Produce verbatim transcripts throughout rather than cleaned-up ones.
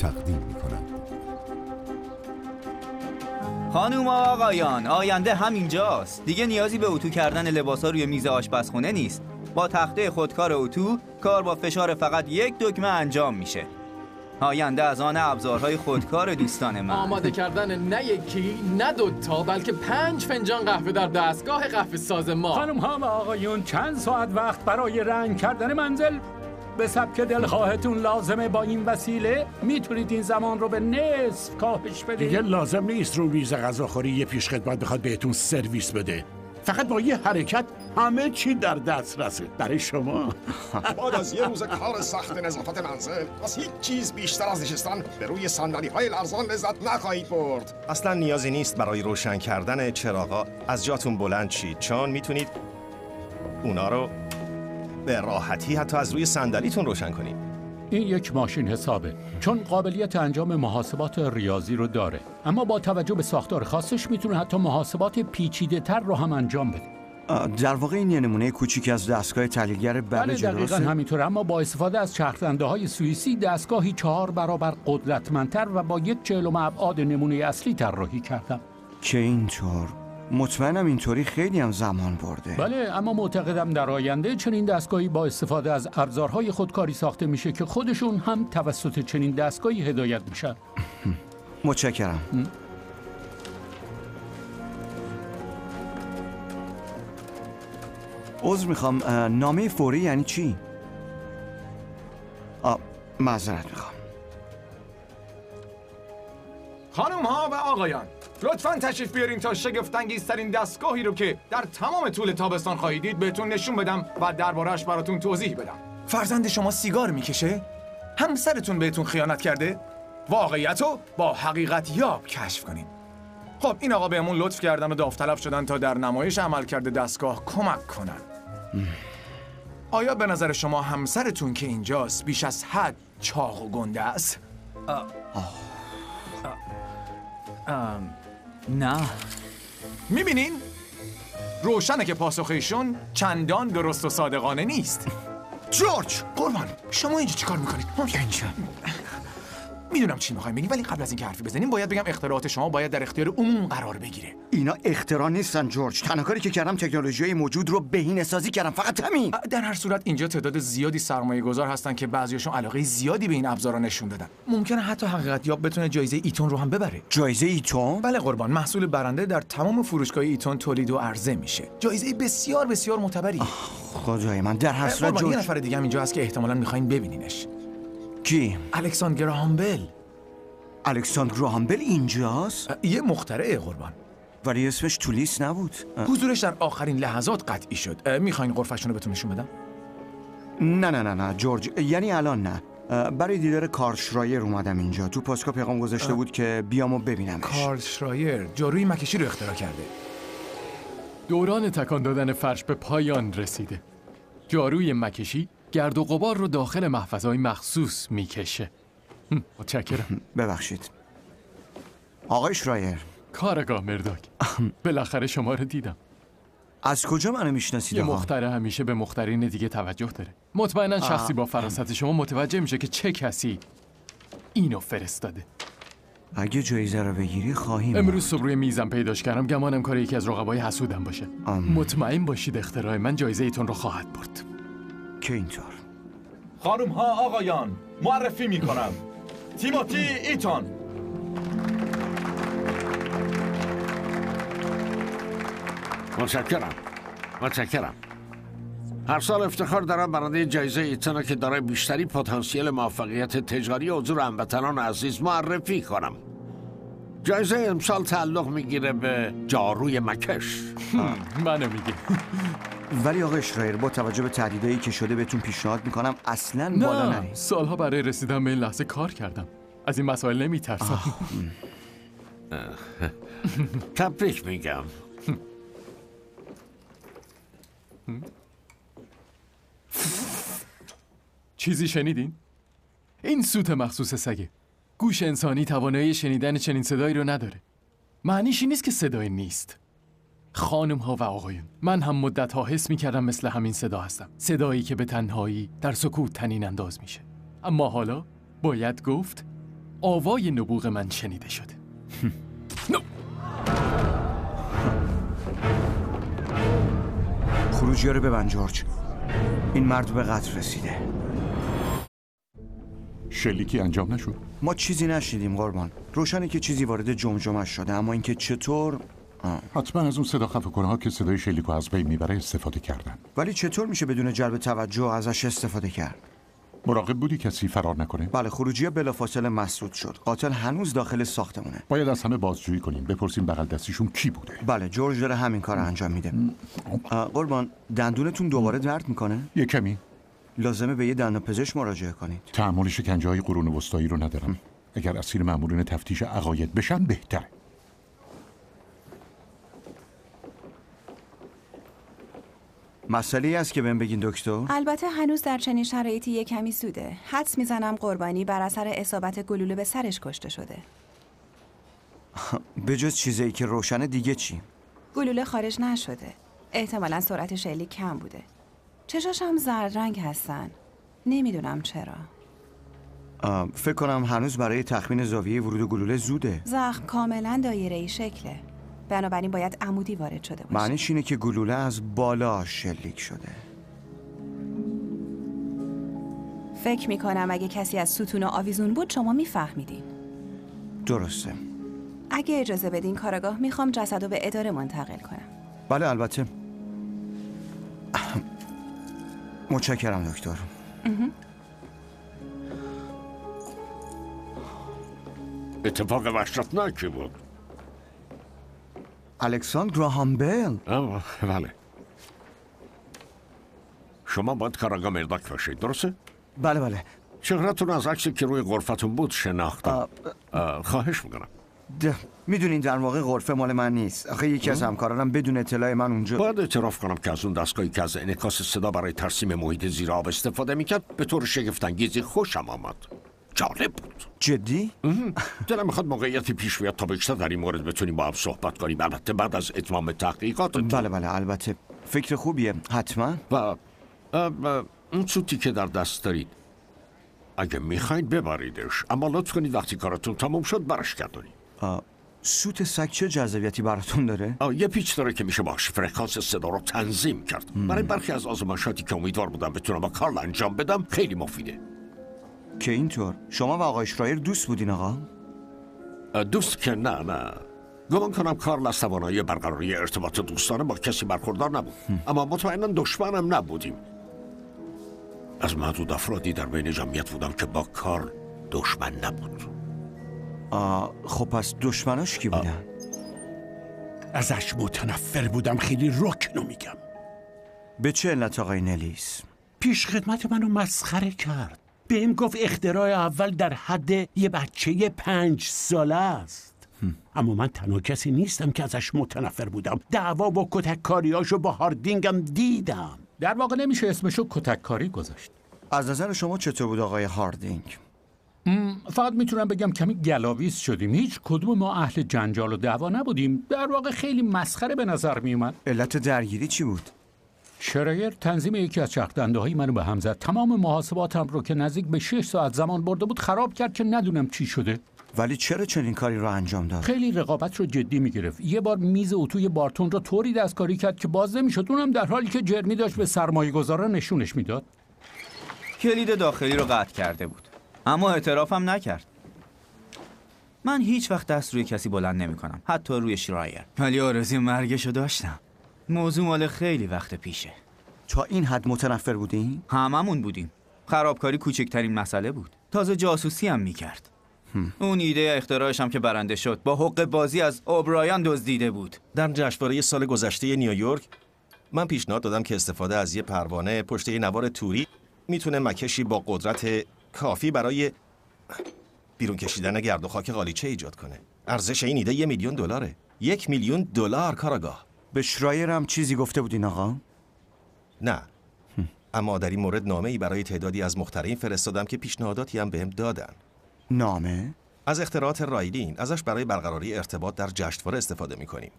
تقدیم می‌کند. خانوم و آقایان، آینده همینجاست. دیگه نیازی به اتو کردن لباسا روی میز آشپزخونه نیست. با تخته خودکار اتو کار با فشار فقط یک دکمه انجام میشه. آینده از آن ابزارهای خودکار دوستان من. آماده کردن نه یکی نه دوتا بلکه پنج فنجان قهوه در دستگاه قهوه ساز ما. خانم ها و آقایون، چند ساعت وقت برای رنگ کردن منزل به سبک دلخواهتون لازمه. با این وسیله میتونید این زمان رو به نصف کاهش بدید. دیگه لازم نیست رو میز غذاخوری یه پیشخدمت بخواد بهتون سرویس بده. فقط با یه حرکت همه چی در دسترسه برای شما. بعد از یه روز کار سخت نظافت منزل از هیچ چیز بیشتر از نشستن به روی صندلی‌های لرزان لذت نخواهید برد. اصلا نیازی نیست برای روشن کردن چراغا از جاتون بلند شید، چون میتونید اونا رو به راحتی حتی از روی صندلیتون روشن کنید. این یک ماشین حسابه، چون قابلیت انجام محاسبات ریاضی رو داره، اما با توجه به ساختار خاصش میتونه حتی محاسبات پیچیده تر رو هم انجام بده. در واقع این یه نمونه کوچیکی از دستگاه تحلیلگر بله دقیقاً همینطوره، اما با استفاده از چرخدنده‌های سوئیسی دستگاهی چهار برابر قدرتمندتر و با یک چهلم ابعاد نمونه اصلی طراحی کردم. که اینطور مطمئنم اینطوری خیلی هم زمان برده. بله، اما معتقدم در آینده چنین دستگاهی با استفاده از ابزارهای خودکاری ساخته میشه که خودشون هم توسط چنین دستگاهی هدایت میشن. متشکرم. عذر میخوام، نامه فوری یعنی چی؟ آ معذرت میخوام. خانم ها و آقایان، لطفاً تشریف بیارین تا شگفت‌انگیزترین دستگاهی رو که در تمام طول تابستان خواهید دید بهتون نشون بدم و درباره‌اش براتون توضیح بدم. فرزند شما سیگار میکشه؟ همسرتون بهتون خیانت کرده؟ واقعیت رو با حقیقت یاب کشف کنین. خب این آقا بهمون لطف کردن و داوطلب شدن تا در نمایش عملکرد دستگاه کمک کنن. آیا به نظر شما همسرتون که اینجاست بیش از حد چاق و گنده است؟ آه. آه. آه. نه. میبینین؟ روشنه که پاسخ ایشون چندان درست و صادقانه نیست. جورج، قربان، شما اینجا چیکار میکنید؟ اینجا میدونم چی میخوایم بگیم، ولی قبل از اینکه حرفی بزنیم باید بگم اختراعات شما باید در اختیار عموم قرار بگیره. اینا اختراع نیستن جورج، تنها کاری که کردم تکنولوژی موجود رو بهینه‌سازی کردم، فقط همین. در هر صورت اینجا تعداد زیادی سرمایه گذار هستن که بعضیاشون علاقه زیادی به این ابزارا نشون دادن. ممکنه حتی حقیقت یاب بتونه جایزه ایتون رو هم ببره. جایزه ایتون؟ بله قربان، محصول برنده در تمام فروشگاه ایتون تولید و عرضه میشه. جایزه بسیار بسیار معتبری. خدای من، در هر صورت جورج، یه نفر دیگه هم اینجا هست که احتمالاً می‌خواید ببینینش. کی؟ الکساندر گراهام بل. الکساندر گراهام بل اینجاست؟ یه مخترع قربان. ولی اسمش تو لیست نبود. حضورش در آخرین لحظات قطعی شد. میخواین غرفشون رو بهتون نشون بدم؟ نه نه نه نه جورج، یعنی الان نه. برای دیدار کارل شرایر اومدم اینجا. تو پاسکا پیغام گذاشته بود که بیامو ببینمش. کارل شرایر جاروی مکشی رو اختراع کرده. دوران تکان دادن فرش به پایان رسیده. جاروی مکشی گرد و غبار رو داخل محفظه‌های مخصوص میکشه. متشکرم. ببخشید آقای شرایر. کارگاه مرداک، بالاخره شما رو دیدم. از کجا منو میشناسید؟ یه مخترع همیشه به مخترعین دیگه توجه داره. مطمئنا شخصی با فراست شما متوجه میشه که چه کسی اینو فرستاده. اگه جایزه رو بگیری خواهیم. امروز صبح روی میزم پیداش کردم، گمانم کار یکی از رقبای حسودم باشه. ام. مطمئن باشید اختراع من جایزه ایتون رو خواهد برد. که اینطور. خانم ها آقایان، معرفی میکنم تیموتی ایتون. متشکرم متشکرم هر سال افتخار دارم برنده جایزه ایتون که دارای بیشتری پتانسیل موفقیت تجاری حضور هموطنان عزیز معرفی کنم. جایزه امسال تعلق میگیره به جاروی مکش. منو میگه. ولی آقای شرایر، با توجه به تهدیدایی که شده بهتون پیشنهاد میکنم اصلاً بالا نرید. نه، سالها برای رسیدن به این لحظه کار کردم. از این مسائل نمیترسم. تبریک میگم. چیزی شنیدین؟ این سوت مخصوص سگه. گوش انسانی توانایی شنیدن چنین صدایی رو نداره. معنیش این نیست که صدایی نیست. خانم ها و آقایون، من هم مدت ها حس می کردم مثل همین صدا هستم. صدایی که به تنهایی در سکوت تنین انداز میشه. اما حالا باید گفت آوای نبوغ من شنیده شده. خروجی‌ها رو ببند جورج. این مرد به قتل رسیده. شلیکی انجام نشد؟ ما چیزی نشنیدیم قربان. روشنه که چیزی وارد جمجمش شده، اما اینکه چطور آه. حتما از اون صدا خفه‌کنه ها که صدای شلیکو از بین میبره استفاده کردن. ولی چطور میشه بدون جلب توجه ازش استفاده کرد؟ مراقب بودی کسی فرار نکنه؟ بله، خروجی‌ها بلافاصله مسدود شد. قاتل هنوز داخل ساختمونه. باید از همه بازجویی کنیم، بپرسیم بغل دستیشون کی بوده. بله، جورج داره همین کار انجام میده. قربان، دندونتون دوباره درد میکنه؟ یه کمی. لازمه به یه دندانپزشک مراجعه کنید. تحمل شکنجه‌های قرون وسطایی رو ندارم. اگر اسیر مأمورین تفتیش عقاید بشن بهتره. مسئله‌ای است که بهم بگین دکتر؟ البته هنوز در چنین شرایطی یه کمی زوده. حدس میزنم قربانی بر اثر اصابت گلوله به سرش کشته شده. به جز چیزایی که روشنه دیگه چی؟ گلوله خارج نشده. احتمالاً سرعت شلیک کم بوده. چشاش هم زرد رنگ هستن. نمیدونم چرا. فکر کنم هنوز برای تخمین زاویه ورود گلوله زوده. زخم کاملا دایره‌ای شکله. بنابراین باید عمودی وارد شده باشه. معنیش اینه که گلوله از بالا شلیک شده. فکر میکنم اگه کسی از ستون آویزون بود شما میفهمیدین. درسته. اگه اجازه بدین کارگاه میخوام جسدو به اداره منتقل کنم. بله البته. متشکرم دکتر. اتفاق وحشتناکی بود. الکساندر گراهام بیل. بله. شما باید کاراگاه مرداک باشید، درسته؟ بله بله. چهره‌تون از عکسی که روی غرفتون بود شناختم. خواهش میکنم. میدونین در واقع غرفه مال من نیست. آخه یکی از همکارانم بدون اطلاع من اونجا. باید اعتراف کنم که از اون دستگاهی که از انعکاس صدا برای ترسیم محیط زیر آب استفاده میکرد به طور شگفت‌انگیزی خوشم آمد. جالب بود. جدی؟ دلم میخواد موقعیتی پیش بیاد تا بیشتر در این مورد بتونیم با هم صحبت کنیم، البته بعد از اتمام تحقیقات. بله بله البته. فکر خوبیه حتما. و اون سوتی که در دست دارید اگه میخواید ببریدش، اما لطف کنید وقتی کارتون تموم شد برش گردونید. سوت سگ چه جذابیتی براتون داره؟ یه پیچ داره که میشه باش فرکانس صدا رو تنظیم کرد. م. برای برخی از آزمایشاتی که امیدوار بودم بتونم با کارل انجام بدم خیلی مفیده. که اینطور شما و آقای شرایر دوست بودین آقا؟ دوست که نه نه. گمان کنم کارل از توانایی برقراری ارتباط دوستانه با کسی برخوردار نبود. م. اما مطمئنا دشمنم نبودیم. از معدود افرادی در بین جمعیت بودم که با کارل دشمن نبود. آه خب پس دشمناش کی بودن؟ ازش متنفر بودم، خیلی رکنو میگم. به چه علت آقای نلیس؟ پیش خدمت منو مسخره کرد. بهم گفت اختراع اول در حد یه بچه پنج ساله است. هم. اما من تنها کسی نیستم که ازش متنفر بودم. دعوا با کتککاریاشو با هاردینگم دیدم. در واقع نمیشه اسمشو کتککاری گذاشت. از نظر شما چطور بود آقای هاردینگ؟ فقط میتونم بگم کمی گلاویز شدیم. هیچ کدوم ما اهل جنجال و دعوا نبودیم. در واقع خیلی مسخره به نظر میومد. علت درگیری چی بود؟ شرایر تنظیم یکی از چرخدنده‌های منو به هم زد. تمام محاسباتم رو که نزدیک به شش ساعت زمان برده بود خراب کرد که ندونم چی شده. ولی چرا چنین کاری رو انجام داد؟ خیلی رقابت رو جدی میگرفت. یه بار میز اتوی بارتون رو طوری دستکاری کرد که باز نمیشد، اونم در حالی که جرمی داشت به سرمایه‌گذارا نشونش میداد. کلید داخلی رو قطع کرده بود، اما اعترافم نکرد. من هیچ وقت دست روی کسی بلند نمی کنم، حتی روی شرایر. ولی آرزوی مرگشو داشتم. موضوع مال خیلی وقت پیشه. تا این حد متنفر بودین؟ هممون بودیم. خرابکاری کوچکترین مسئله بود. تازه جاسوسی هم میکرد. اون ایده اختراعش هم که برنده شد با حق بازی از اوبرایان دزدیده بود. در جشنواره سال گذشته نیویورک من پیشنهاد دادم که استفاده از یه پروانه پشت یه نوار توری میتونه مکشی با قدرت کافی برای بیرون کشیدن گرد و خاک قالیچه ایجاد کنه. ارزش این ایده یه میلیون دلاره. یک میلیون دلار کاراگاه. به شرایر هم چیزی گفته بودین آقا؟ نه. اما در این مورد نامه ای برای تعدادی از مخترعین فرستادم که پیشنهاداتی هم بهم دادن. نامه؟ از اختراعات رایلین، ازش برای برقراری ارتباط در جشنواره استفاده میکنیم.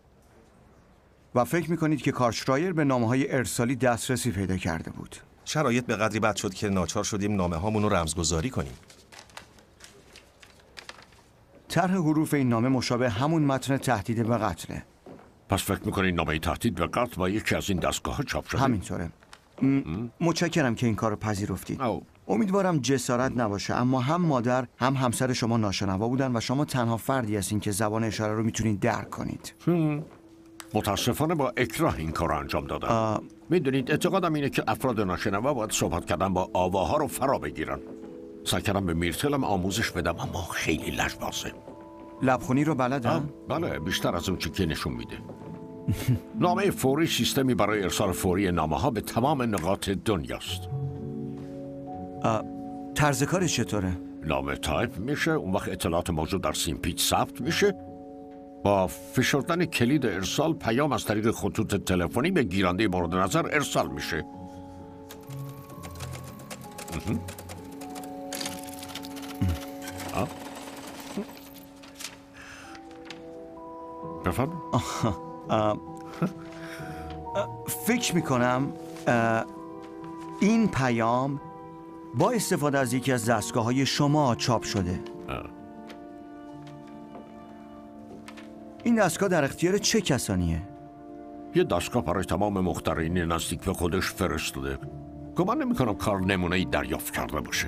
و فکر میکنید که کارل شرایر به نامه‌های ارسالی دسترسی پیدا کرده بود؟ شرایط به قدری بد شد که ناچار شدیم نامه هامون رو رمزگذاری کنیم. طرح حروف این نامه مشابه همون متن تهدید به قتله. پس فکر میکنی نامه تهدید به قتل با یکی از این دستگاه ها چاپ شده؟ همینطوره. م- متشکرم که این کار رو پذیرفتید. او. امیدوارم جسارت نباشه، اما هم مادر هم همسر شما ناشنوا بودن و شما تنها فردی هستین که زبان اشاره رو میتونید درک کنید. متاسفانه با اکراه این کار رو انجام دادم. میدونید اعتقادم اینه که افراد ناشنوا باید صحبت کردن با آواها رو فرا بگیرن. سعی کردم به میرتلم آموزش بدم اما خیلی لجبازه. لبخونی رو بلدم؟ بله، بیشتر از اون چی که نشون میده. نامه فوری سیستمی برای ارسال فوری نامه ها به تمام نقاط دنیاست. طرز کارش چطوره؟ نامه تایپ میشه، اون وقت اطلاعات موجود در سیمپیچ ثبت میشه. با فشردن کلید ارسال پیام از طریق خطوط تلفنی به گیرنده مورد نظر ارسال میشه. بفرمایید. فکر میکنم این پیام با استفاده از یکی از دستگاه‌های شما چاپ شده. آه. این دستگاه در اختیار چه کسانیه؟ یه دستگاه برای تمام مخترعین نزدیک به خودش فرستاده. گمان نمی‌کنم کار نمونه‌ای دریافت کرده باشه.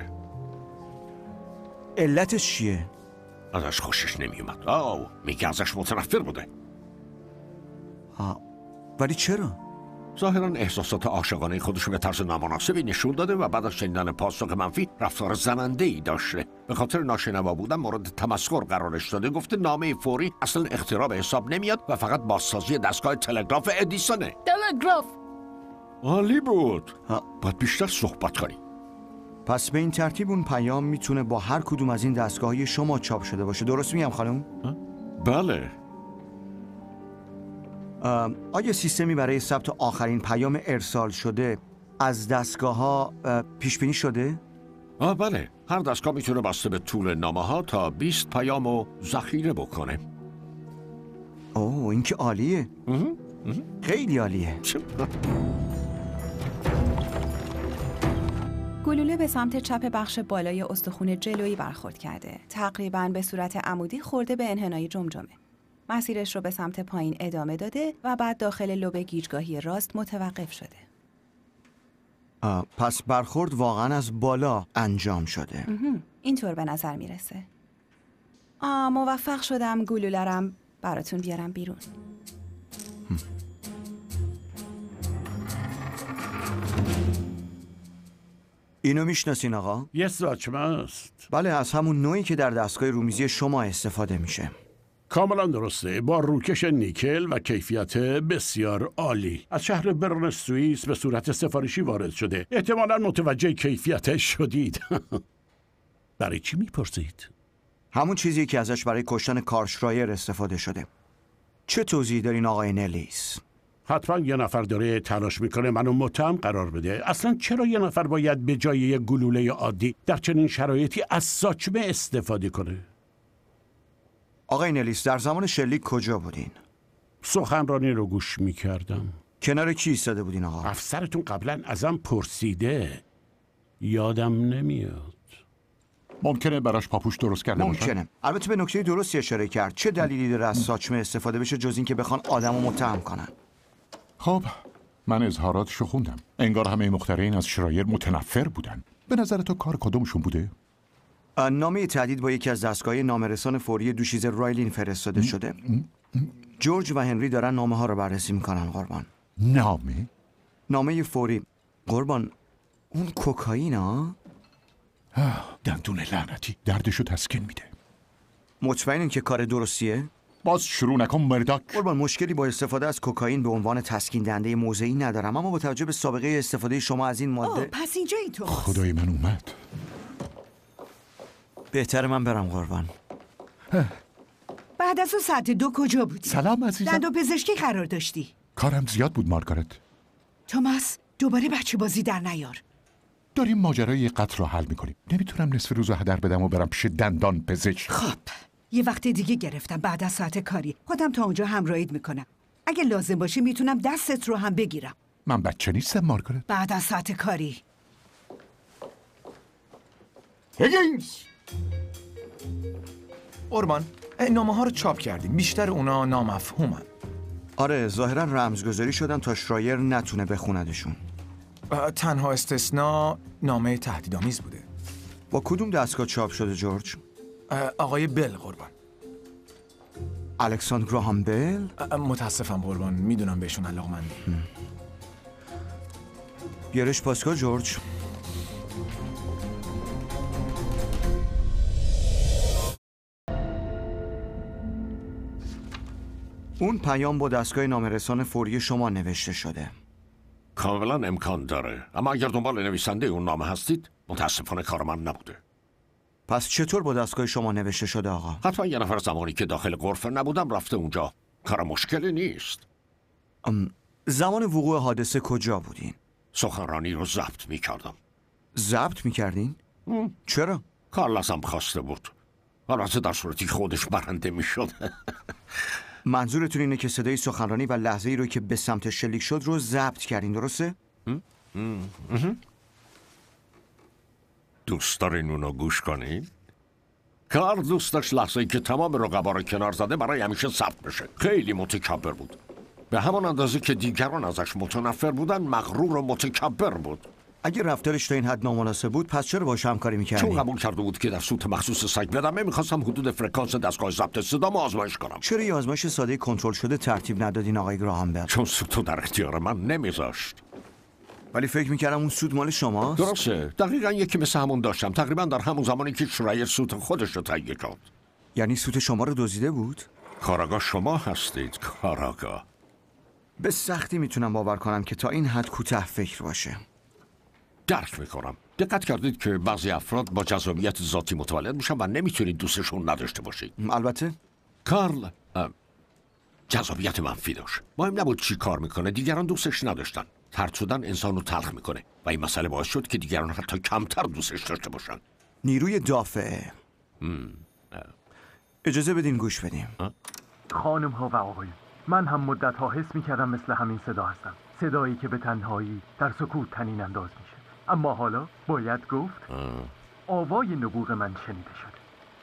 علتش چیه؟ ازش خوشش نمیومد. آه میگه ازش متنفر بوده. آه. ولی چرا؟ ظاهراً احساسات عاشقانه خودش به طرز نامناسبی نشون داده و بعد از شنیدن پاسخ منفی رفتار زننده‌ای داشته. به خاطر ناشنوا بودن مورد تمسخر قرارش داده. گفته نامه فوری اصلا اختراع به حساب نمیاد و فقط بازسازی دستگاه تلگراف ادیسونه. تلگراف عالی بود. باید بیشتر صحبت کنی. پس به این ترتیب اون پیام میتونه با هر کدوم از این دستگاه‌های شما چاپ شده باشه. درست میگم خانم؟ بله. آیا سیستمی برای ثبت آخرین پیام ارسال شده از دستگاه ها پیش بینی شده؟ آه بله، هر دستگاه میتونه بسته به طول نامه ها تا بیست پیامو ذخیره بکنه. اوه این که عالیه. خیلی عالیه. گلوله به سمت چپ بخش بالای استخوان جلویی برخورد کرده. تقریباً به صورت عمودی خورده به انحنای جمجمه. مسیرش رو به سمت پایین ادامه داده و بعد داخل لوب گیجگاهی راست متوقف شده. پس برخورد واقعا از بالا انجام شده. اینطور به نظر میرسه. آه موفق شدم گلوله‌رم براتون بیارم بیرون. اینو میشناسین آقا؟ یه ساچمه است. بله، از همون نوعی که در دستگاه رومیزی شما استفاده میشه. کاملا درسته، با روکش نیکل و کیفیت بسیار عالی. از شهر برن سوئیس به صورت سفارشی وارد شده. احتمالاً متوجه کیفیتش شدید. برای چی میپرسید؟ همون چیزی که ازش برای کشتن کارشرایر استفاده شده. چه توضیحی دارین آقای نلیس؟ حتما یه نفر داره تلاش میکنه منو متهم قرار بده. اصلا چرا یه نفر باید به جای یه گلوله عادی در چنین شرایطی از ساچمه استفاده کنه؟ آقای نلیس در زمان شلیک کجا بودین؟ سخنرانی رو گوش میکردم. کنار کی ایستاده بودین آقا؟ افسرتون قبلا ازم پرسیده، یادم نمیاد. ممکنه براش پاپوش درست کرده باشه؟ ممکنه. البته به نکته درستی اشاره کرد. چه دلیلی داره از ساچمه استفاده بشه جز این که بخوان آدمو متهم کنن؟ خب من اظهاراتشو خوندم. انگار همه مخترعین از شرایر متنفر بودن. به نظر تو کار کدومشون بوده؟ نامه تهدید با یکی از دستگاه نامرسان فوری دوشیزه رایلین فرستاده شده. جورج و هنری دارن نامه ها رو بررسی میکنن قربان. نامه؟ نامه فوری. قربان اون کوکائین ها؟ دندون لعنتی دردشو تسکین میده. مطمئنین که کار درستیه؟ باز شروع نکن مرداک. قربان مشکلی با استفاده از کوکائین به عنوان تسکین دهنده موضعی ندارم، اما با توجه به سابقه استفاده شما از این ماده. اوه پس اینجایی تو. خدای من اومد. بهتره من برم قربان. بعد از اون ساعت دو کجا بودی؟ سلام عزیزم. دندون پزشکی قرار داشتی. کارم زیاد بود مارگارت. توماس دوباره بچه بازی در نیار. داریم ماجرای قتل رو حل میکنیم. نمیتونم نصف روزو هدر بدم و برم پیش دندان پزشک. خب یه وقت دیگه گرفتم بعد از ساعت کاری. خودم تا اونجا همراهیت میکنم. اگه لازم باشه میتونم دستت رو هم بگیرم. من بچه نیستم مارگارت. بعد از ساعت کاری. هیگینز قربان، نامه ها رو چاپ کردیم. بیشتر اونا نامفهومن. آره ظاهرا رمزگذاری شدن تا شرایر نتونه بخوندشون. تنها استثنا نامه تهدیدآمیز بوده. با کدوم دستگاه چاپ شده جورج؟ آقای بل قربان. الکساندر گراهام بل؟ متاسفم قربان، میدونم بهشون علاقه‌مندی. بیارش پاسکا جورج. اون پیام با دستگاه نامه‌رسان فوری شما نوشته شده. کاملا امکان داره، اما اگر دنبال نویسنده اون نامه هستید متاسفانه کار من نبوده. پس چطور با دستگاه شما نوشته شده آقا؟ حتما یه نفر زمانی که داخل غرفه نبودم رفته اونجا. کار مشکلی نیست. زمان وقوع حادثه کجا بودین؟ سخنرانی رو ضبط میکردم. ضبط میکردین؟ چرا؟ کار لازم خواسته بود. البته در صورتی خودش برنده میشد. منظورتون اینه که صدای سخنرانی و لحظه ای رو که به سمت شلیک شد رو ضبط کردین، درسته؟ دوست دارین اونو گوش کنین؟ کار دوست داشت لحظه ای که تمام رقبا رو کنار زده برای همیشه ثبت بشه. خیلی متکبر بود. به همان اندازه که دیگران ازش متنفر بودن مغرور و متکبر بود. اگه رفتارش تا این حد نامناسب بود پس چرا باهاش همکاری می‌کردین؟ چون قبول کرده بود که در سوت مخصوص سگ بدمه می‌خواستم حدود فرکانس دستگاه ضبط صدامو آزمایش کنم. چرا یه آزمایش ساده کنترل شده ترتیب ندادین آقای گراهام بل؟ چون سوتو در اختیار من نمیذاشت. ولی فکر می‌کردم اون سوت مال شماست. درسته. دقیقاً یکی مثل همون داشتم. تقریباً در همون زمانی که شرایر سوت خودش رو تهیه کرد. یعنی سوت شما رو دزدیده بود؟ کاراگاه شما هستید، کاراگاه. به سختی میتونم باور کنم که تا این حد کوتاه فکر باشه. درک میکنم. دقت کردید که بعضی افراد با جذابیت ذاتی متولد میشن و نمیتونید دوستشون نداشته باشید. البته کارل جذابیت منفی داشت. مهم نبود چی کار میکنه، دیگران دوستش نداشتن. ترسودن انسانو تلخ میکنه و این مسئله باعث شد که دیگران حتی کمتر دوستش داشته باشن. نیروی دافعه. اجازه بدین گوش بدیم. خانم ها و آقایون، من هم مدت ها حس میکردم مثل همین صدا هستم. صدایی که به تنهایی در سکوت طنین انداز میشه. اما حالا باید گفت آوای نبوغ من شنیده شده.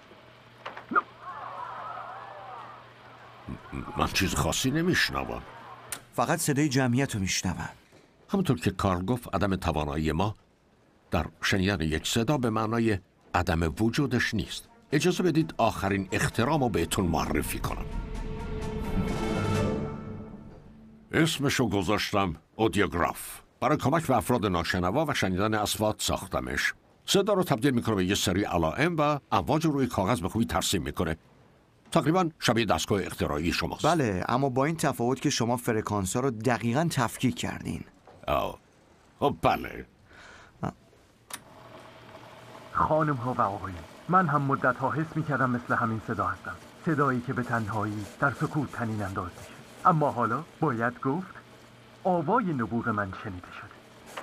من چیز خاصی نمیشنوم. فقط صدای جمعیت رو میشنوم. همونطور که کارل گفت عدم توانایی ما در شنیدن یک صدا به معنای عدم وجودش نیست. اجازه بدید آخرین اخترام رو بهتون معرفی کنم. اسمشو گذاشتم اودیوگراف. برای کمک به افراد ناشنوا و شنیدن اصوات ساختمش. صدا رو تبدیل میکنه به یه سری علائم و امواج روی کاغذ به خوبی ترسیم میکنه. تقریبا شبیه دستگاه اختراعی شماست. بله، اما با این تفاوت که شما فرکانس ها رو دقیقاً تفکیک کردین. آه. خب بله. خانم ها و آقایون، من هم مدت ها حس میکردم مثل همین صدا هستم. صدایی که به تنهایی در سکوت طنین انداز میشه. اما حالا باید گفت آوای نبوغ من شنیده شده.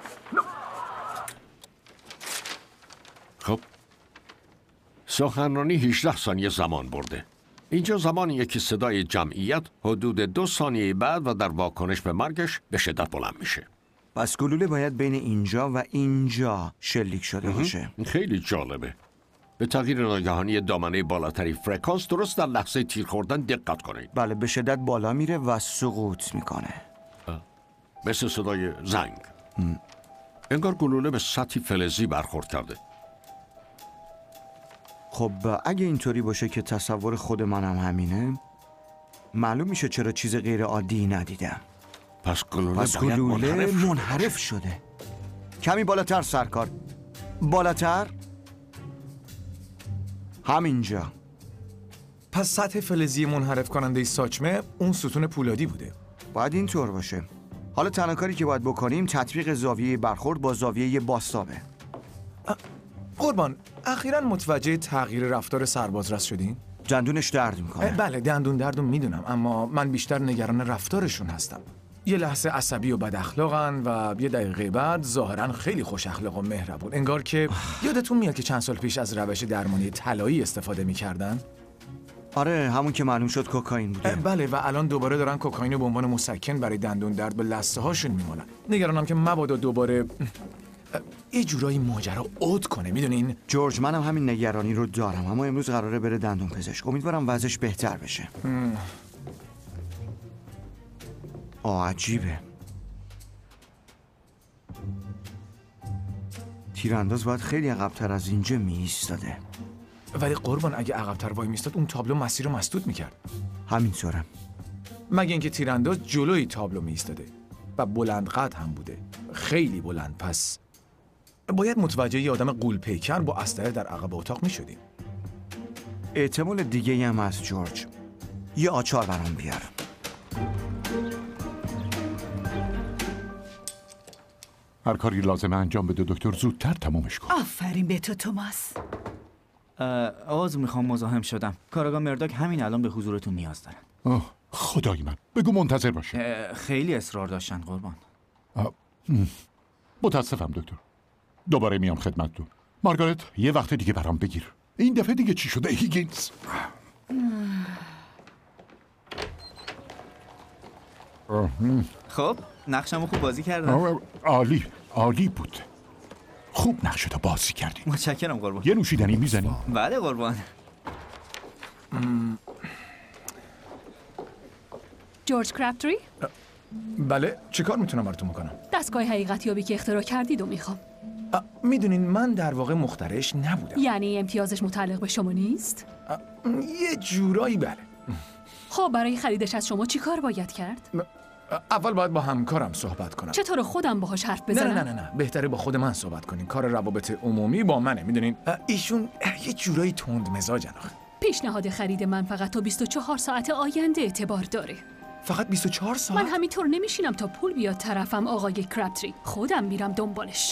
خب سخنرانی هجده ثانیه زمان برده. اینجا زمانیه که صدای جمعیت حدود دو ثانیه بعد و در واکنش به مرگش به شدت بلند میشه. پس گلوله باید بین اینجا و اینجا شلیک شده باشه. خیلی جالبه. به تغییر ناگهانی دامنه بالاتری فرکانس درست در لحظه تیر خوردن دقت کنید. بله، به شدت بالا میره و سقوط میکنه. مثل صدای زنگ. ام. انگار گلوله به سطحی فلزی برخورد کرده. خب اگه اینطوری باشه که تصور خود منم همینه، معلوم میشه چرا چیز غیر عادی ندیدم. پس گلوله, پس گلوله منحرف, منحرف شده. کمی بالاتر سرکار. بالاتر. همینجا. پس سطح فلزی منحرف کننده ساچمه اون ستون پولادی بوده. باید اینطور باشه. حالا تنها کاری که باید بکنیم تطبیق زاویه برخورد با زاویه بازتابه. قربان، اخیراً متوجه تغییر رفتار سربازرس شدین؟ دندونش درد میکنه. بله، دندون دردو میدونم، اما من بیشتر نگران رفتارشون هستم. یه لحظه عصبی و بد اخلاقن و یه دقیقه بعد ظاهراً خیلی خوش اخلاق و مهربون. انگار که یادتون میاد که چند سال پیش از روش درمانی طلایی استفاده میکردن؟ آره، همون که معلوم شد کوکائین بوده. بله، و الان دوباره دارن کوکائین رو به عنوان مسکن برای دندون درد به لثه هاشون میمالن. نگرانم که مبادا دوباره یه جورایی ماجرا عود کنه، میدونین؟ جورج منم همین نگرانی رو دارم، اما امروز قراره بره دندون پزشک. امیدوارم وضعش بهتر بشه. آه عجیبه. تیرانداز باید خیلی عقب‌تر از اینجا می ایستاده. ولی قربان اگه عقب‌تر وای میستاد اون تابلو مسیر رو مسدود میکرد. همینطورم. مگه اینکه تیرانداز جلوی تابلو می ایستاده و بلند قد هم بوده، خیلی بلند. پس باید متوجه یه آدم غول پیکر با اسلحه در عقب اتاق می شدیم. احتمال دیگه هم از جورج. یه آچار برام بیار. هر کاری لازمه انجام بده دکتر، زودتر تمومش کن. آفرین به تو توماس. آز میخوام مزاحم شدم. کاراگاه مرداک همین الان به حضورتون نیاز دارن. آه خدای من، بگو منتظر باشه. خیلی اصرار داشتن قربان. متاسفم دکتر، دوباره میام خدمتتون. مارگارت یه وقت دیگه برام بگیر. این دفعه دیگه چی شده هیگینز؟ خب نقشمو خوب بازی کردم. عالی عالی بود. خوب نقشتو بازی کردی. متشکرم قربان. یه نوشیدنی میزنی؟ بله قربان. جورج کرابتری؟ بله، چی کار میتونم براتون بکنم؟ دستگاه حقیقتیابی که اختراع کردید و میخوام. میدونین من در واقع مخترعش نبودم. یعنی امتیازش متعلق به شما نیست؟ یه جورایی بله. خب برای خریدش از شما چی کار باید کرد؟ اول باید با همکارم صحبت کنم. چطور خودم باهاش حرف بزنم؟ نه نه نه نه بهتره با خود من صحبت کنین. کار روابط عمومی با منه. میدونین ایشون یه جورایی تند مزاجن آخه. پیشنهاد خرید من فقط تا بیست و چهار ساعت آینده اعتبار داره. فقط بیست و چهار ساعت؟ من همینطور نمیشینم تا پول بیاد طرفم آقای کرابتری. خودم میرم دنبالش.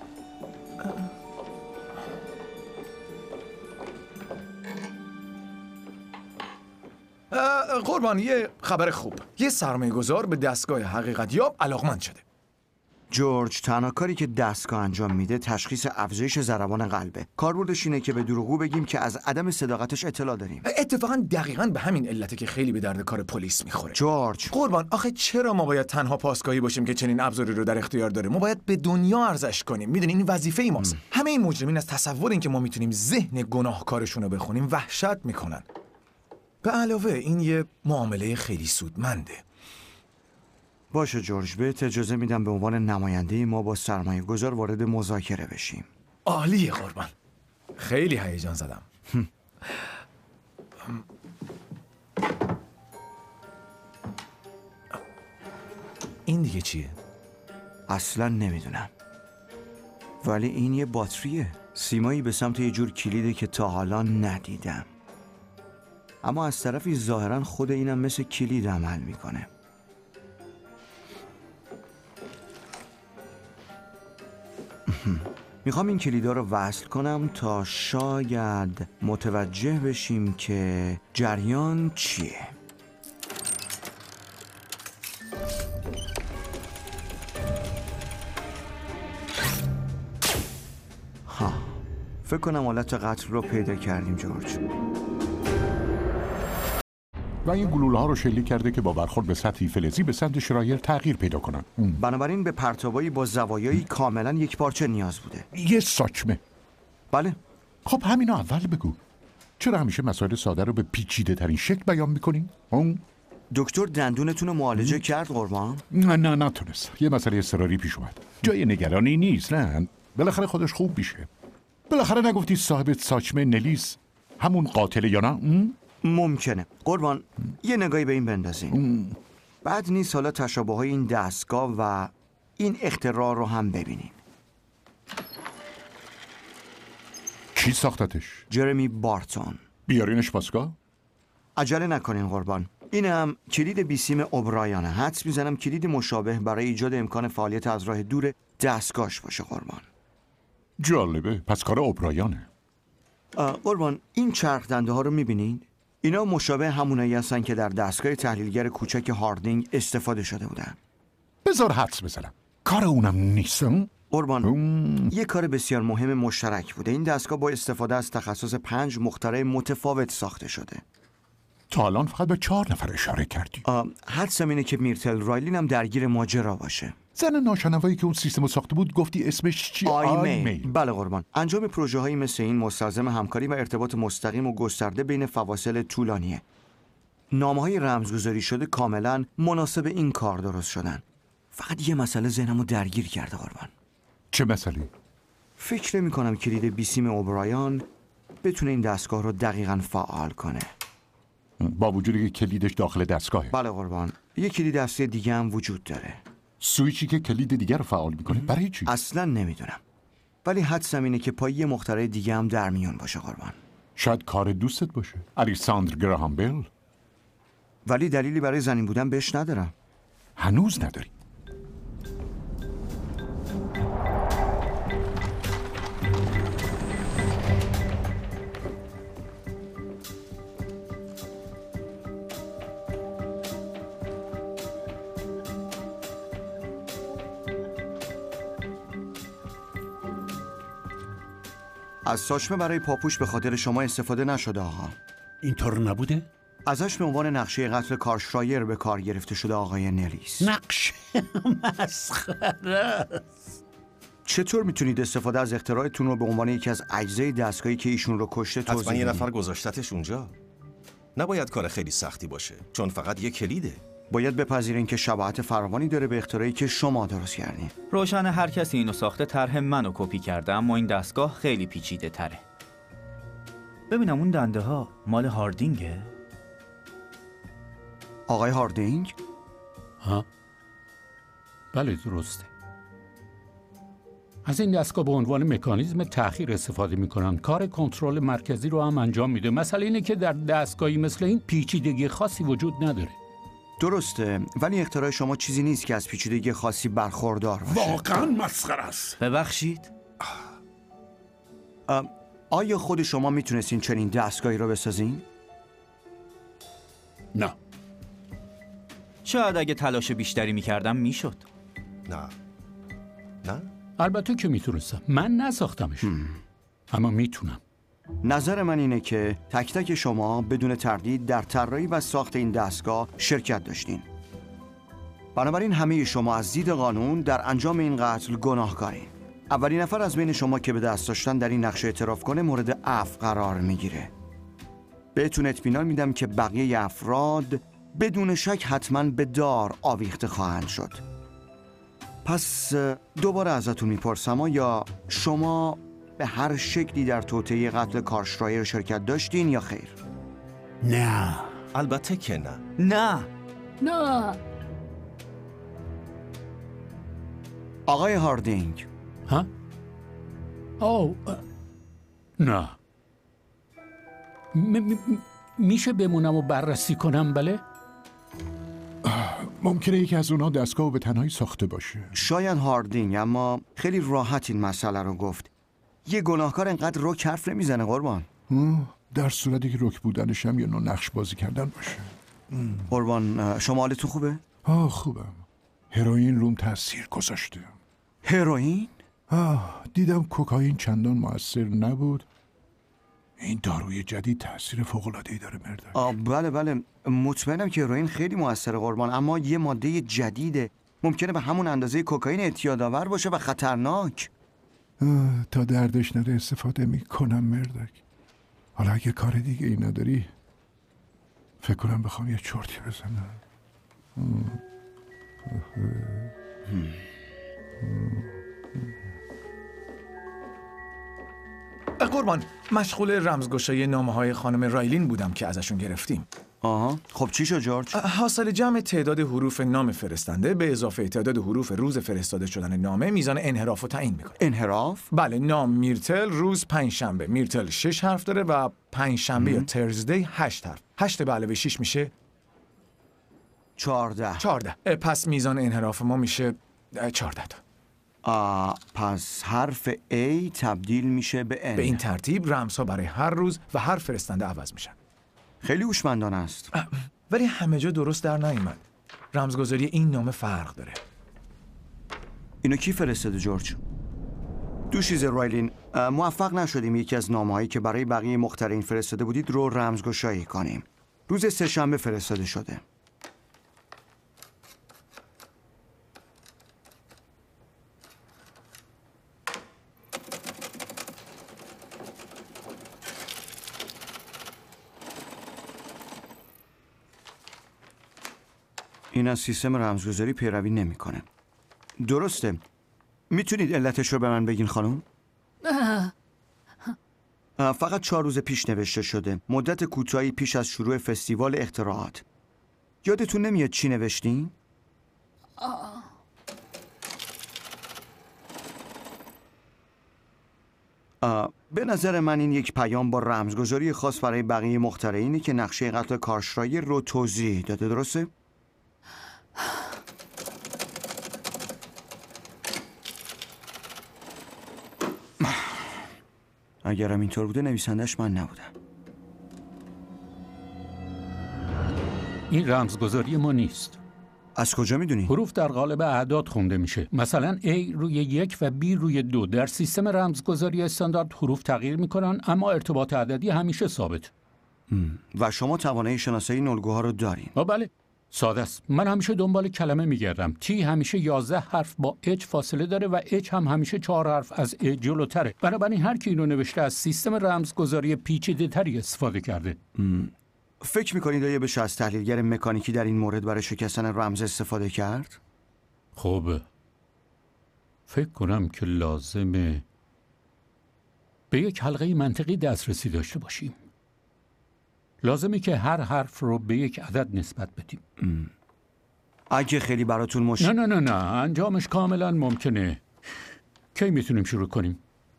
قربان یه خبر خوب. یه سرمایه گذار به دستگاه حقیقتیاب علاقمند شده. جورج تنها کاری که دستگاه انجام میده تشخیص افزایش ضربان قلبه. کاربردش اینه که به دروغگو بگیم که از عدم صداقتش اطلاع داریم. اتفاقا دقیقاً به همین علته که خیلی به درد کار پلیس میخوره. جورج قربان آخه چرا ما باید تنها پاسگاهی باشیم که چنین ابزاری رو در اختیار داره؟ ما باید به دنیا ارزش کنیم. میدونین این وظیفه ای ماست. همه این مجرمین از تصور این که ما میتونیم ذهن گناهکارشون رو بخونیم وحشت میکنن. به علاوه این یه معامله خیلی سودمنده. باشه جورج، بهت اجازه میدم به عنوان نماینده ما با سرمایه گذار وارد مذاکره بشیم. عالیه قربان. خیلی هیجان زدم. این دیگه چیه؟ اصلا نمیدونم، ولی این یه باتریه. سیمایی به سمت یه جور کلیده که تا حالا ندیدم، اما از طرفی ظاهرا خود اینم مثل کلید عمل میکنه. میخوام این کلیدا رو وصل کنم تا شاید متوجه بشیم که جریان چیه. ها، فکر کنم حالت قتل رو پیدا کردیم جورج. و این گلوله ها رو شلیک کرده که با برخورد به سطحی فلزی به سمت شرایر تغییر پیدا کنن. بنابراین به پرتابایی با زوایایی کاملا یک پارچه نیاز بوده. یه ساچمه. بله. خب همینو اول بگو. چرا همیشه مسائل ساده رو به پیچیده ترین شکل بیان میکنین؟ دکتر دندونتون رو معالجه کرد قربان؟ نه نه نتونست. یه مسئله اضطراری پیش اومد. جای نگرانی نیست. نه بالاخره خودش خوب میشه. بالاخره نگفتی صاحب ساچمه نلیس همون قاتل یا نه؟ ممکنه. قربان یه نگاهی به این بندازین. بعد نیست حالا تشابه های این دستگاه و این اختراع رو هم ببینین. کی ساختتش؟ جرمی بارتون. بیارینش پاسگاه؟ عجله نکنین قربان. این هم کلید بیسیم اوبرایانه. حدس میزنم کلید مشابه برای ایجاد امکان فعالیت از راه دور دستگاهش باشه قربان. جالبه. پس کار اوبرایانه. قربان این چرخ دنده ها رو میبینید؟ اینا مشابه همونایی هستن که در دستگاه تحلیلگر کوچک هاردینگ استفاده شده بودن. بذار حدس بزنم کار اونم نیستم؟ قربان ام... یه کار بسیار مهم مشترک بوده. این دستگاه با استفاده از تخصص پنج مخترع متفاوت ساخته شده. تا الان فقط به چهار نفر اشاره کردی. حدسم اینه که میرتل رایلین هم درگیر ماجرا باشه. زن ناشنوایی که اون سیستم رو ساخته بود گفتی اسمش چی؟ آیمیل. بله قربان. انجام پروژه هایی مثل این مستلزم همکاری و ارتباط مستقیم و گسترده بین فواصل طولانیه. نامه های رمزگذاری شده کاملا مناسب این کار درست شدن. فقط یه مسئله ذهنمو درگیر کرده قربان. چه مسئله؟ فکر نمی کنم کلید بیسیم اوبرایان بتونه این دستگاه رو دقیقاً فعال کنه. با وجودی که کلیدش داخل دستگاهه. بله قربان. یه کلید اصلی دیگه هم وجود داره. سویچی که کلید دیگر رو فعال میکنه. برای چی؟ اصلا نمیدونم. ولی حدسم اینه که پای یه مخترع دیگه هم در میون باشه قربان. شاید کار دوستت باشه. الیساندر گراهام بل. ولی دلیلی برای زنین بودن بهش ندارم. هنوز نداری؟ از ساچمه برای پاپوش به خاطر شما استفاده نشده آقا. اینطور نبوده؟ ازش به عنوان نقشه قتل کارشرایر به کار گرفته شده آقای نلیس. نقشه مسخره است. چطور میتونید استفاده از اختراعتون رو به عنوان یکی از اجزای دستگاهی که ایشون رو کشته توضیح حتما یه بدید؟ نفر گذاشتتش اونجا. نباید کار خیلی سختی باشه چون فقط یه کلیده. باید بپذیرین که شباهت فراوانی داره به اختراعی که شما درست کردین. روشن هر کسی اینو ساخته طرح منو کپی کرده، اما این دستگاه خیلی پیچیده تره. ببینم اون دنده ها مال هاردینگه؟ آقای هاردینگ؟ ها؟ بله درسته. از این دستگاه به عنوان مکانیزم تأخیر استفاده میکنن. کار کنترل مرکزی رو هم انجام میده. مسئله اینه که در دستگاهی مثل این پیچیدگی خاصی وجود نداره. درسته، ولی اختراع شما چیزی نیست که از پیچیدگی خاصی برخوردار باشه. واقعا مسخره است. ببخشید. آیا خود شما میتونستین چنین دستگاهی رو بسازین؟ نه. شاید اگه تلاش بیشتری میکردم میشد. نه. نه؟ البته که میتونستم. من نساختمش. اما میتونم. نظر من اینه که تک تک شما بدون تردید در طراحی و ساخت این دستگاه شرکت داشتین. بنابراین همه شما از دید قانون در انجام این قتل گناهکارین. اولین نفر از بین شما که به دست داشتن در این نقشه اعتراف کنه مورد عفو قرار میگیره. بهتون اطمینان میدم که بقیه افراد بدون شک حتما به دار آویخته خواهند شد. پس دوباره ازتون میپرسم آیا شما به هر شکلی در توطئه قتل کارشرایر شرکت داشتین یا خیر؟ نه. البته که نه. نه. نه. آقای هاردینگ. ها؟ او نه. م- م- میشه بمونم و بررسی کنم بله؟ ممکنه یکی از اونها دستگاه به تنهایی ساخته باشه. شاید هاردینگ، اما خیلی راحت این مسئله رو گفت. یه گناهکار انقدر رک حرف نمیزنه قربان. در صورتی که رک بودنش هم یه نوع نقش بازی کردن باشه. قربان شما حالتون خوبه؟ آه خوبم. هروئین روم تاثیر گذاشته. هروئین؟ آه دیدم کوکائین چندان موثر نبود. این داروی جدید تاثیر فوق‌العاده‌ای داره مردک. آه بله بله مطمئنم که هروئین خیلی موثر قربان، اما یه ماده جدیده. ممکنه به همون اندازه کوکائین اعتیادآور باشه و خطرناک. تا دردش نره استفاده میکنم مردک. حالا اگه کار دیگه ای نداری فکر کنم بخوام یه چرتی بزنم. قربان مشغول رمزگشایی نامه های خانم رایلین بودم که ازشون گرفتیم. آها خب چی شد جورج؟ حاصل جمع تعداد حروف نام فرستنده به اضافه تعداد حروف روز فرستاده شدن نامه میزان انحراف رو تعیین میکنه. انحراف؟ بله نام میرتل روز پنجشنبه، میرتل شش حرف داره و پنجشنبه یا ترزدی هشت حرف. هشت به علاوه شش میشه چهارده. چهارده. پس میزان انحراف ما میشه چهارده تا. آه پس حرف A تبدیل میشه به N. به این ترتیب رمزها برای هر روز و هر فرستنده عوض میشن. خیلی هوشمندانه است. ولی همه جا درست در نیامد. رمزگذاری این نامه فرق داره. اینو کی فرستاده جورج؟ دوشیزه رایلین، موفق نشدیم یکی از نامه‌هایی که برای بقیه مخترعین فرستاده بودید رو رمزگشایی کنیم. روز سه‌شنبه فرستاده شده. این از سیستم رمزگذاری پیروی نمیکنه. درسته. میتونید علتش رو به من بگین خانم؟ فقط چهار روز پیش نوشته شده. مدت کوتاهی پیش از شروع فستیوال اختراعات. یادتون نمیاد چی نوشتین؟ به نظر من این یک پیام با رمزگذاری خاص برای بقیه مخترعینی که نقشه قتل کارشرایر رو توضیح داده. درسته؟ اگرم اینطور بوده نویسندش من نبودم. این رمزگذاری ما نیست. از کجا میدونی؟ حروف در قالب اعداد خونده میشه. مثلا A روی یک و B روی دو. در سیستم رمزگذاری استاندارد حروف تغییر میکنن اما ارتباط عددی همیشه ثابت. و شما توانایی شناسایی این الگوها رو دارین؟ بله. ساده است. من همیشه دنبال کلمه میگردم. T همیشه یازده حرف با H فاصله داره و H هم همیشه چهار حرف از H جلوتره. بنابراین هر کی اینو نوشته از سیستم رمزگذاری پیچیده‌تری استفاده کرده. م. فکر میکنید آیا بشه از تحلیلگر مکانیکی در این مورد برای شکستن رمز استفاده کرد؟ خب فکر کنم که لازمه به یک حلقه منطقی دسترسی داشته باشیم. لازمه که هر حرف رو به یک عدد نسبت بدیم. ام. اگه خیلی براتون مشکل نه نه نه نه انجامش کاملا ممکنه. کی میتونیم شروع کنیم؟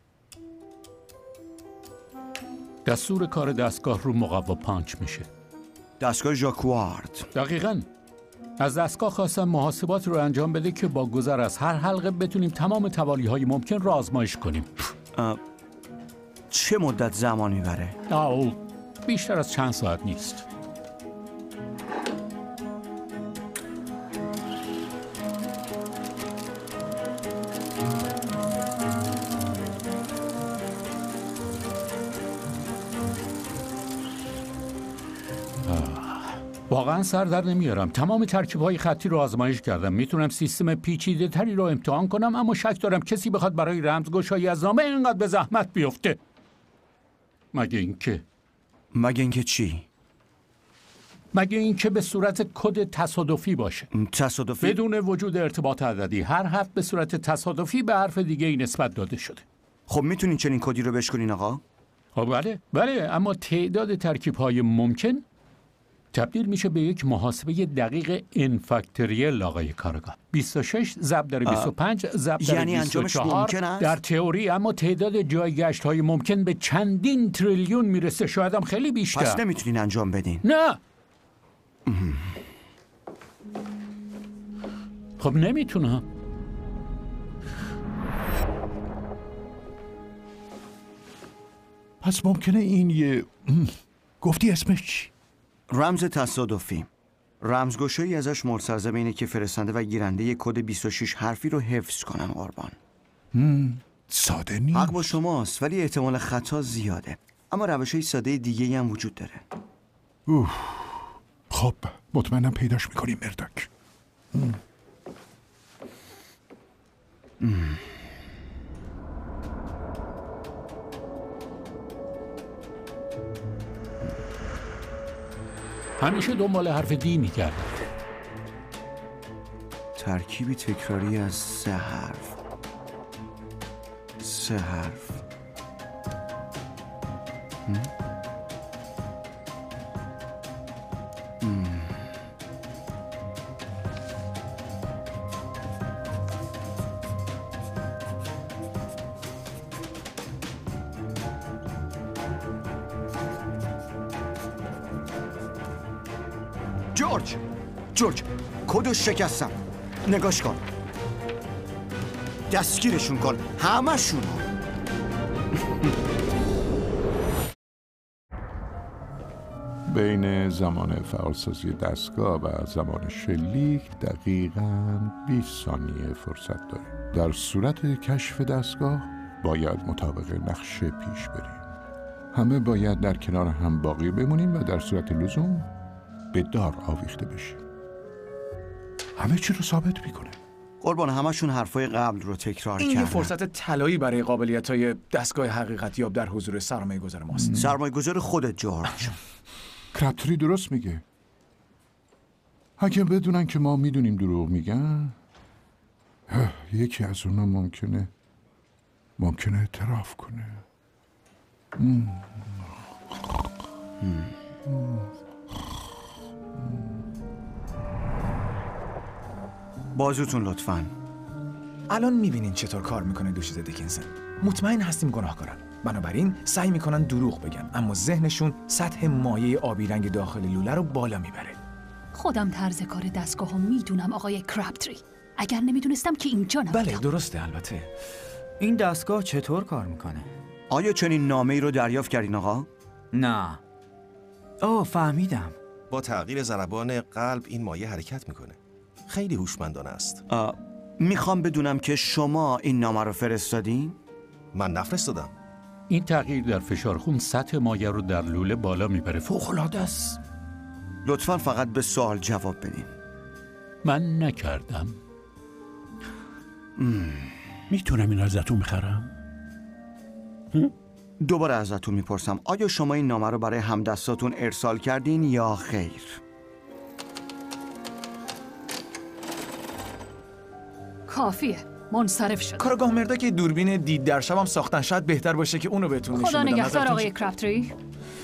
دستور کار دستگاه رو مقوا پانچ میشه. دستگاه ژاکوارد. دقیقاً. از دستگاه خواستم محاسبات رو انجام بده که با گذر از هر حلقه بتونیم تمام توالی های ممکن رو آزمایش کنیم. چه مدت زمان میبره؟ آه بیشتر از چند ساعت نیست. واقعا سر در نمیارم. تمام ترکیب‌های خطی رو آزمایش کردم. میتونم سیستم پیچیده تری رو امتحان کنم اما شک دارم کسی بخواد برای رمزگشایی از نامه اینقدر به زحمت بیفته. مگه اینکه مگه اینکه چی؟ مگه اینکه به صورت کد تصادفی باشه. تصادفی؟ بدون وجود ارتباط عددی. هر حرف به صورت تصادفی به حرف دیگه ای نسبت داده شده. خب میتونین چنین کدی رو بشکنین آقا؟ خب بله بله اما تعداد ترکیب‌های ممکن تبدیل میشه به یک محاسبه دقیق ان فاکتوریال آقای کارگاه. بیست و شش ضرب در بیست و پنج ضرب در یعنی بیست و چهار انجامش ممکن است؟ در تئوری، اما تعداد جایگشت های ممکن به چندین تریلیون میرسه، شاید هم خیلی بیشتر. پس نمیتونین انجام بدین؟ نه. خب نمیتونم. پس ممکنه این یه گفتی اسمش چی؟ رمز تصادفی. رمزگشایی ازش مرتضی اینه که فرستنده و گیرنده یک کد بیست و شش حرفی رو حفظ کنن قربان. ساده نیست. حق با شماست ولی احتمال خطا زیاده. اما روش‌های ساده دیگه‌ای هم وجود داره. اوه. خب مطمئنم پیداش میکنیم مرداک. ام. ام. همیشه دنبال حرف دی میکردم. ترکیبی تکراری از سه حرف. سه حرف. م? م. جورج جورج کدو شکستم. نگاش کن. دستگیرشون کن همشون. بین زمان فعالسازی دستگاه و زمان شلیک دقیقاً بیست ثانیه فرصت داریم. در صورت کشف دستگاه باید مطابق نقشه پیش بریم. همه باید در کنار هم باقی بمونیم و در صورت لزوم به دار آویخته بشیم. همه چی رو ثابت میکنه. قربان همشون حرفای قبل رو تکرار کردن. این یه فرصت طلایی برای قابلیت‌های دستگاه حقیقتیاب در حضور سرمایه‌گذار ماست. سرمایه‌گذار خودت جورج. کرپتری درست میگه. اگه بدونن که ما میدونیم دروغ میگن، یکی از اونا ممکنه ممکنه اعتراف کنه. مم. مم. بازوتون لطفاً. الان میبینین چطور کار میکنه دوشیزه دیکینسن. مطمئن هستیم گناهکارن، بنابراین سعی میکنن دروغ بگن، اما ذهنشون سطح مایع آبی رنگ داخل لوله رو بالا میبره. خودم طرز کار دستگاه ها میدونم آقای کرابتری. اگر نمیدونستم که اینجا نبودم. بله درسته. البته این دستگاه چطور کار میکنه؟ آیا چنین نامه‌ای رو دریافت کردین آقا؟ نه. اوه فهمیدم. با تغییر ضربان قلب این مایع حرکت میکنه. خیلی هوشمندانه است. میخوام بدونم که شما این نامه رو فرستادین؟ من نفرستادم. این تغییر در فشار خون سطح مایع رو در لوله بالا میبره. فوق‌العاده است. لطفاً فقط به سوال جواب بدین. من نکردم. میتونم این ازتون بخرم؟ دوباره ازتون میپرسم آیا شما این نامه رو برای همدستاتون ارسال کردین یا خیر؟ کافیه. منصرف شد. کارگاه مردا که دوربین دید در شبم ساختن، شاید بهتر باشه که اونو بهتون نشون بدم. خدا نگهدار آقای کرابتری.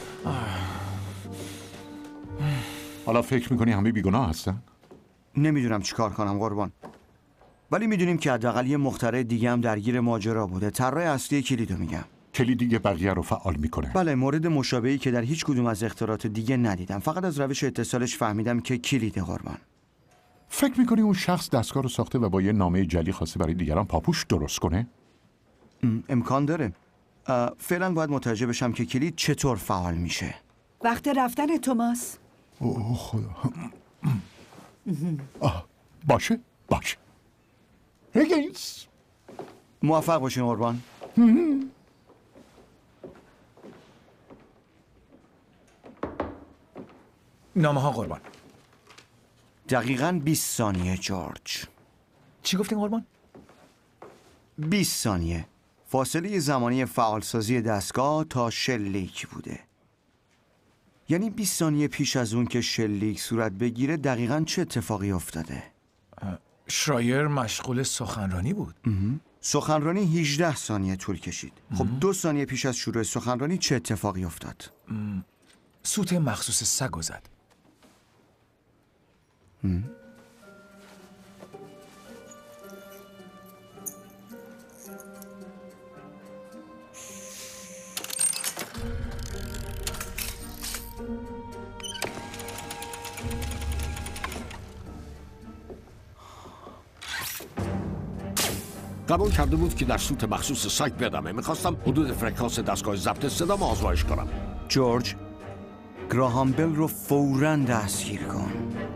حالا فکر میکنی همه بیگناه هستن؟ نمیدونم چیکار کنم قربان، ولی میدونیم که حداقل یه مخترع دیگه هم درگیر ماجرا بوده. طراح اصلی کلیدو میگم. کلید دیگه بقیه رو فعال میکنه. بله، مورد مشابهی که در هیچ کدوم از اختراعات دیگه ندیدم. فقط از روش اتصالش فهمیدم که کلید قربان. فکر میکنی اون شخص دستگاه رو ساخته و با یه نامه جعلی خواسته برای دیگران پاپوش درست کنه؟ امکان داره. فعلا باید متوجه بشم که کلید چطور فعال میشه. وقت رفتن توماس. اوه خدا. آه باشه باشه. هیگینز موفق باشین قربان. نامه ها قربان. دقیقاً بیست ثانیه جورج. چی گفتین قربان؟ بیست ثانیه. فاصله زمانی فعالسازی دستگاه تا شلیک بوده. یعنی بیست ثانیه پیش از اون که شلیک صورت بگیره دقیقاً چه اتفاقی افتاده؟ شرایر مشغول سخنرانی بود. سخنرانی هجده ثانیه طول کشید. خب دو ثانیه پیش از شروع سخنرانی چه اتفاقی افتاد؟ سوت مخصوص سگو زد. قبول کرده بود که در سوت مخصوص سگ بدمه. میخواستم حدود فرکانس دستگاه ضبط صدام آزمایش کنم. جورج، گراهام بل رو فوراً دستگیر کن.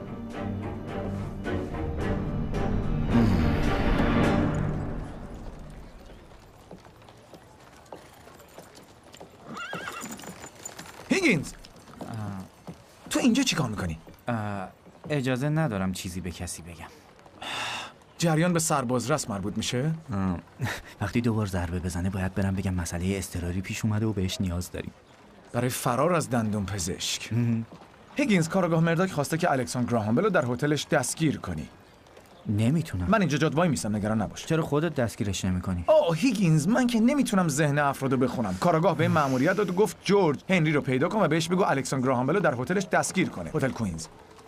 هیگینز، تو اینجا چی کار میکنی؟ اجازه ندارم چیزی به کسی بگم. جریان به سرباز رست مربوط میشه؟ وقتی دوبار ضربه بزنه باید برم بگم مسئله اضطراری پیش اومده و بهش نیاز داریم. برای فرار از دندون پزشک. هیگینز، کارگاه مرداک خواسته که الکساندر گراهام بل رو در هتلش دستگیر کنی. نمیتونم. من اینجا جات وای میسم، نگران نباش. چرا خودت دستگیرش نمیکنی؟ اوه هیگینز، من که نمیتونم ذهن افرادو بخونم. کارگاه به مأموریت داد و گفت جورج هنری رو پیدا کن و بهش بگو الکساندر گراهام بل رو در هتلش دستگیر کنه. هتل کوینز.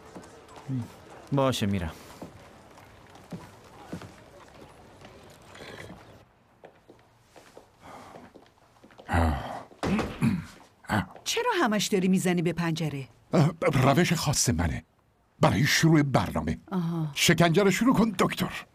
باشه میرم. چرا همش داری میزنی به پنجره؟ روش خاص منه برای شروع برنامه. آها. شکنجه رو شروع کن دکتر.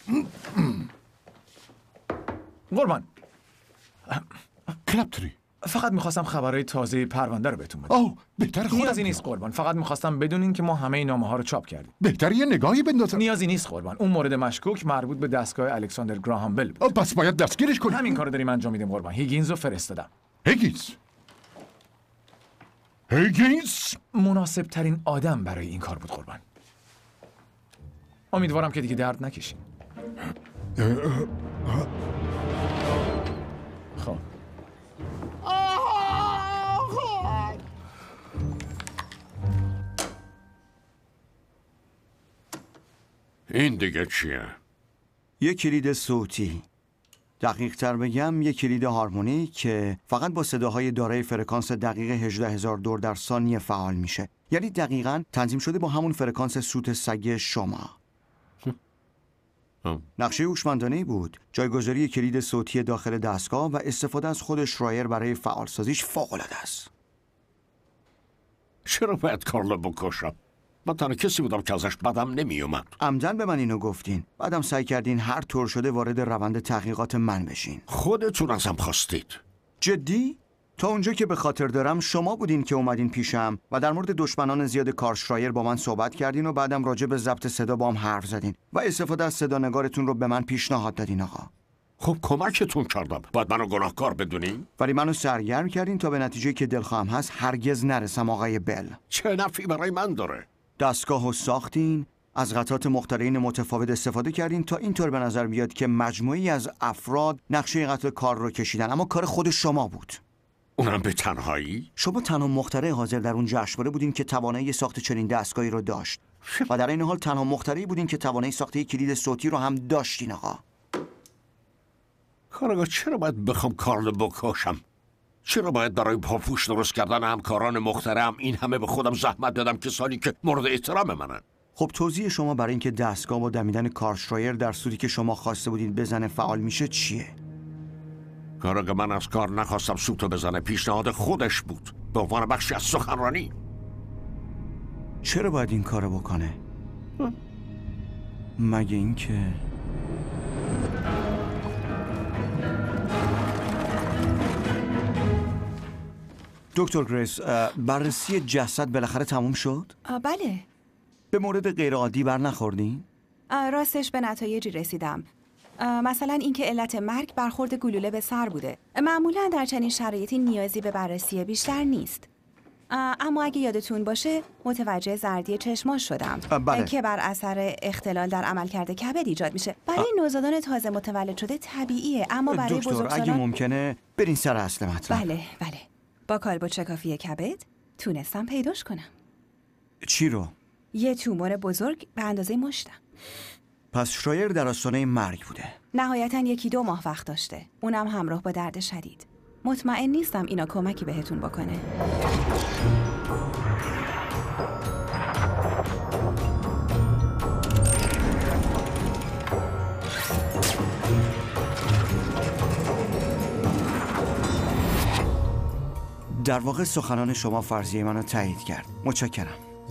قربان، کرابتری، فقط میخواستم خبرهای تازه پرونده رو بهتون بدم. اوه بهتر خودم. نیازی نیست قربان، فقط میخواستم بدونین که ما همه این نامه ها رو چاپ کردیم. بهتر یه نگاهی بندازم. نیازی نیست قربان. اون مورد مشکوک مربوط به دستگاه الکساندر گراهام بل بود. پس باید دستگیرش کنیم. همین کارو داریم انجام میدیم قربان. هیگینز رو فرستادم. هیگینز هیگینز مناسب ترین آدم برای این کار بود قربان. امیدوارم که دیگه درد نکشین. خب این دیگه چیه؟ یک کلید صوتی. دقیق تر بگم یک کلید هارمونیک که فقط با صداهای دارای فرکانس دقیق هجده هزار دور در ثانیه فعال میشه. یعنی دقیقاً تنظیم شده با همون فرکانس سوت سگ شما. نقشه هوشمندانه‌ای بود. جایگذاری کلید صوتی داخل دستگاه و استفاده از خود شرایر برای فعالسازیش فوق‌العاده است. چرا باید کارلو بکشم؟ من تنها کسی بودم که ازش بدم نمی اومد. عمدن به من اینو گفتین. بعدم سعی کردین هر طور شده وارد روند تحقیقات من بشین. خودتون ازم خواستید. جدی؟ تا اونجا که به خاطر دارم شما بودین که اومدین پیشم و در مورد دشمنان زیاد کارشرایر با من صحبت کردین و بعدم راجع به ضبط صدا با هم حرف زدین و استفاده از صدانگارتون رو به من پیشنهاد دادین آقا. خب کمکتون کردم. باید منو گناهکار بدونین؟ ولی منو سرگرم کردین تا به نتیجه که دلخواهم هست هرگز نرسم آقای بل. چه نفعی برای من داره؟ دستگاهو ساختین، از قطعات مخترعین متفاوت استفاده کردین تا اینطور به نظر بیاد که مجموعی از افراد نقشه قطع کار رو کشیدن، اما کار خود شما بود. اونم به تنهایی؟ شما تنها مخترع حاضر در اون جشنواره بودین که توانایی ساخت چنین دستگاهی رو داشت و در این حال تنها مخترعی بودین که توانایی ساخت یک کلید صوتی رو هم داشتین آقا. کارگاه چرا باید بخوام کارلو بکشم؟ چرا باید برای پاپوش درست کردن همکاران مخترعم این همه به خودم زحمت دادم، کسانی که مورد احترام منن؟ خب توضیح شما برای اینکه دستگاه با دمیدن کارشرایر در صورتی که شما خواسته بودین بزنه فعال میشه چیه؟ کارگاه من از کار نخواستم سوتو بزنه، پیشنهاد خودش بود به عنوان بخشی از سخنرانی. چرا باید این کارو بکنه؟ مگه اینکه دکتر گریس، بررسی جسد بالاخره تموم شد؟ بله. به مورد غیرعادی بر نخوردین؟ راستش به نتایجی رسیدم. مثلا اینکه علت مرگ برخورد گلوله به سر بوده. معمولا در چنین شرایطی نیازی به بررسی بیشتر نیست. اما اگه یادتون باشه متوجه زردی چشماش شدم. بله. که بر اثر اختلال در عملکرد کبد ایجاد میشه. برای نوزادان تازه متولد شده طبیعیه، اما برای دکتر بزرگسالان اگه ممکنه برین سر اصل مطلب. بله بله. با کالبد شکافی کبد تونستم پیداش کنم. چی رو؟ یه تومور بزرگ به اندازه مشتم. پس شرایر در آستانه مرگ بوده. نهایتاً یکی دو ماه وقت داشته، اونم همراه با درد شدید. مطمئن نیستم اینا کمکی بهتون بکنه. در واقع سخنان شما فرضیه منو تایید کرد. متشکرم.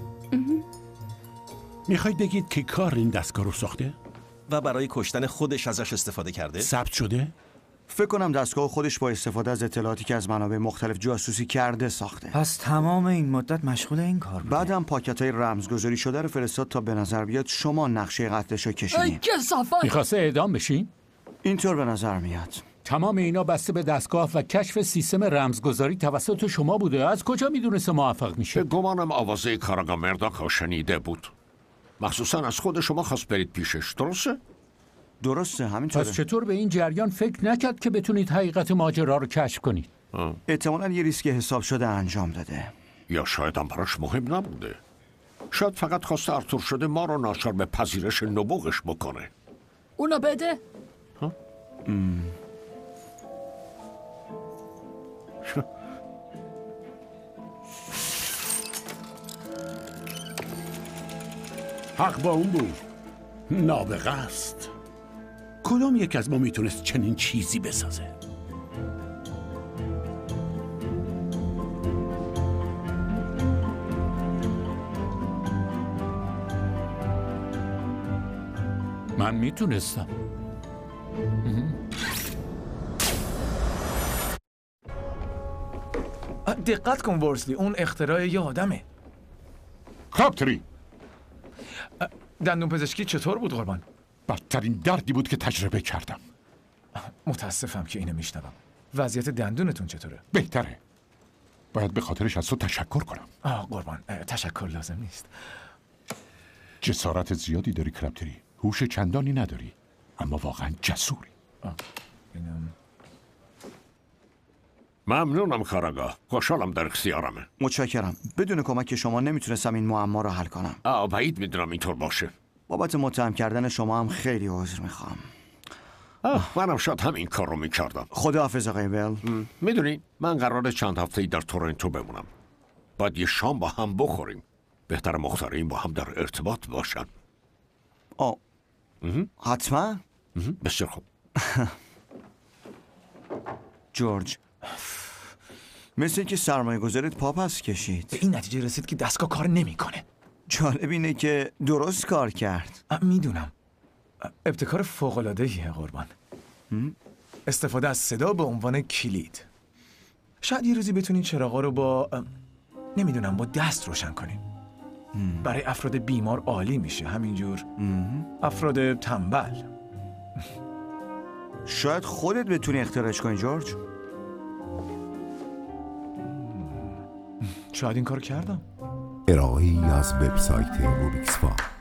میخواید بگید که کار این دستگاه رو ساخته؟ و برای کشتن خودش ازش استفاده کرده؟ ثبت شده؟ فکر کنم دستگاه خودش با استفاده از اطلاعاتی که از منابع مختلف جاسوسی کرده ساخته. پس تمام این مدت مشغول این کار بوده. بعدم پاکت‌های رمزگذاری شده رو فرستاد تا به نظر بیاد شما نقشه قتلش رو کشیدین. میخواسته اعدام بشین؟ اینطور به نظر میاد. تمام اینا بسته به دستگاه و کشف سیستم رمزگذاری توسط شما بوده. از کجا میدونسته موفق میشه؟ به گمانم آوازه کاراگاه مرداک شنیده بود. مخصوصا از خود شما خواست برید پیشش، درسته؟ درسته، همینطوره. پس چطور به این جریان فکر نکرد که بتونید حقیقت ماجرا رو کشف کنید؟ احتمالاً یه ریسک حساب شده انجام داده. یا شاید هم براش مهم نبوده. شاید فقط خواسته ارتور شده ما رو ناچار به پذیرش نبوغش بکنه. اونو بده. حق با اون بود. نابغه است. کدوم یک از ما میتونست چنین چیزی بسازه؟ من میتونستم. دقت کن ورسلی، اون اختراع یه آدمه. کراپتری، دندون پزشکی چطور بود قربان؟ بدترین دردی بود که تجربه کردم. متاسفم که اینو میشنوم. وضعیت دندونتون چطوره؟ بهتره. باید به خاطرش از تو تشکر کنم. آه قربان، تشکر لازم نیست. جسارت زیادی داری کراپتری. هوش چندانی نداری، اما واقعا جسوری. اینم... ممنونم کاراگاه. خوشحالم در اختیارمه. متشکرم. بدون کمک شما نمیتونستم این معما رو حل کنم. آه بعید میدونم اینطور باشه. بابت متهم کردن شما هم خیلی عذر میخوام. منم شاید همین کار رو میکردم. خداحافظ آقای ول. میدونی من قراره چند هفته‌ای در تورنتو بمونم. باید یه شام با هم بخوریم. بهتر مختارین با هم در ارتباط باشن. آه حتما. بسیار خوب. جورج، مثل که سرمایه گذارت پا پس کشید. به این نتیجه رسید که دستگاه کار نمیکنه. جالب اینه که درست کار کرد. میدونم. ابتکار فوق‌العاده‌ایه قربان. استفاده از صدا به عنوان کلید. شاید یه روزی بتونین چراغا رو با نمیدونم با دست روشن کنین. برای افراد بیمار عالی میشه. همینجور افراد تنبل. شاید خودت بتونی اختراعش کنی جورج. شاید این کارو کردم. ارائه‌ای از وبسایت مونیکسفا.